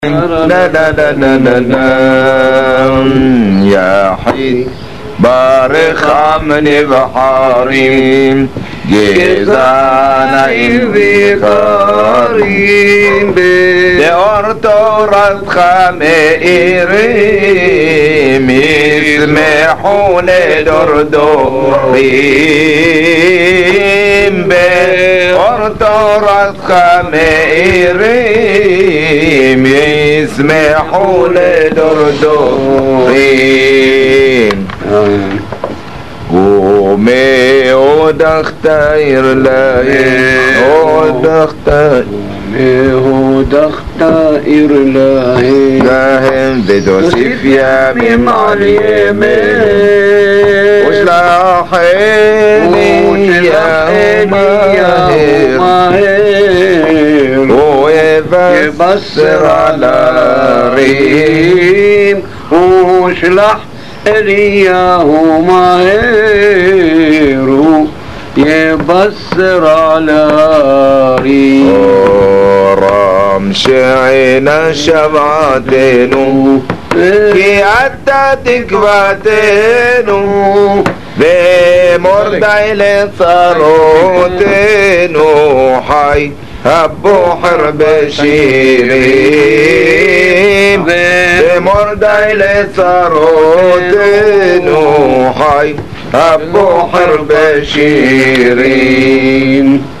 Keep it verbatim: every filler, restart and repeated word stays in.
لا لا لا لا لا لا يا حي بارخ من بحارين جيزانا بكارين بأرطورة خميرين يسمحون دردورين بأرطورة خميرين يسمحون دردورين قومي ودختاير لاهي ودختاير ودختاير لاهي لاهم بدوسيف يا مع اليمين وشلاحيني يا ماهر ويبصر على ريم وشلح إلياه ماهر يبصر على ريم رمشعنا شبعتينو كي عدتك باتينو بمردعي لصاروتينو حي هبو حرب شيرين بمردعي لصاروتينو حي هبو حرب شيرين.